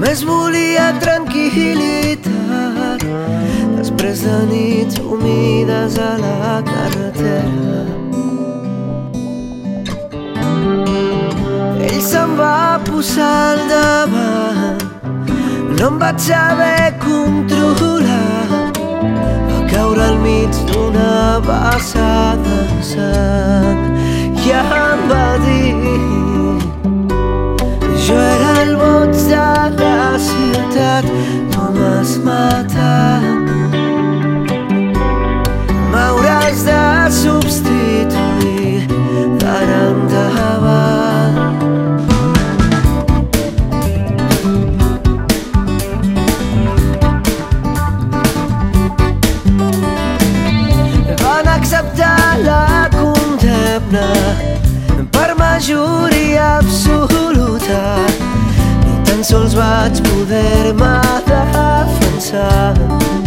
Només volia tranquil·litat després de nits humides a la carretera. Ell se'm va posar al davant, no em vaig saber controlar, va caure al mig d'una vessada de sang i em va dir: jo era el boig de la ciutat, tu m'has matat. M'hauràs de substituir d'ara endavant. Van acceptar la condemna per majoria absoluta, ni tan sols vaig poder-me defensar.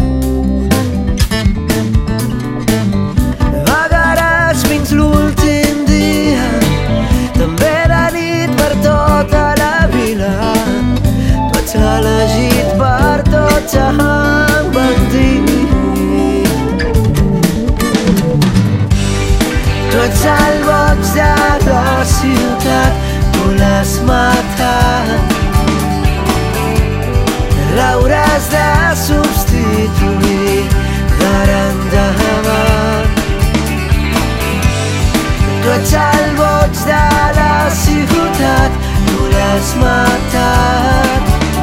Vagaràs fins l'últim dia, també de nit per tota la vila. Tu ets elegit per tots, em van dir. Tu ets el boig de la ciutat, tu l'has matat. L'hauràs de substituir d'ara endavant. Tu ets el boig de la ciutat, tu l'has matat.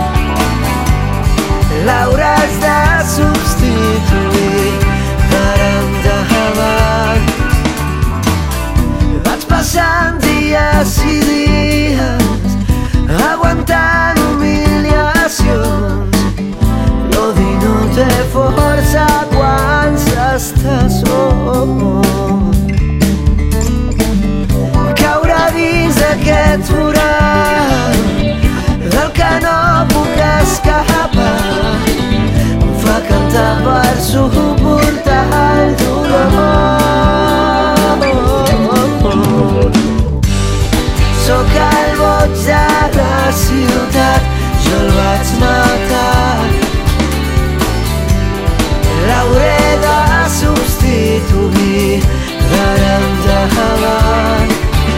L'hauràs de substituir d'ara endavant. Vaig passant dies i dies aguantant humiliacions. L'odi no té força quan s'està sol. Caure dins d'aquest forat del que no puc escapar em fa cantar per suportar el dolor. Sóc el boig de la ciutat, jo el vaig matar. L'hauré de substituir d'ara endavant.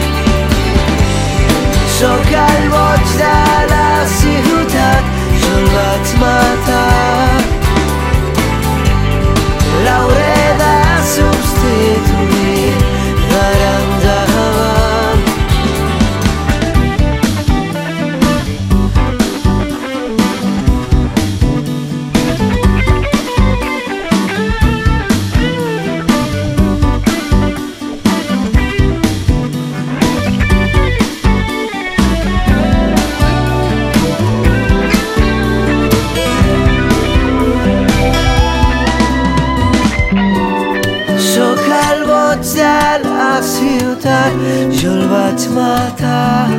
Sóc el boig de la ciutat, jo el vaig matar. L'hauré de substituir d'ara endavant. Sóc el boig de la ciutat, jo el vaig matar.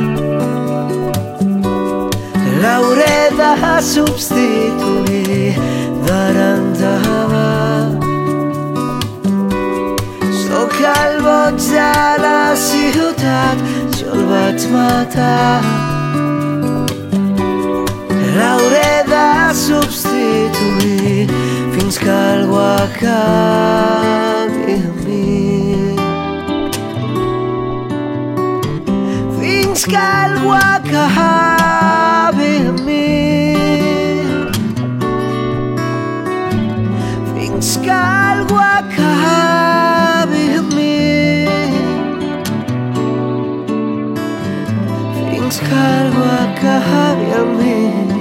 L'hauré de substituir d'ara endavant. Sóc el boig de la ciutat, jo el vaig matar. L'hauré de substituir fins que algú acabi amb mi. Fins que algú acabi amb mi. Fins que algú acabi amb mi. Fins que algú acabi amb mi.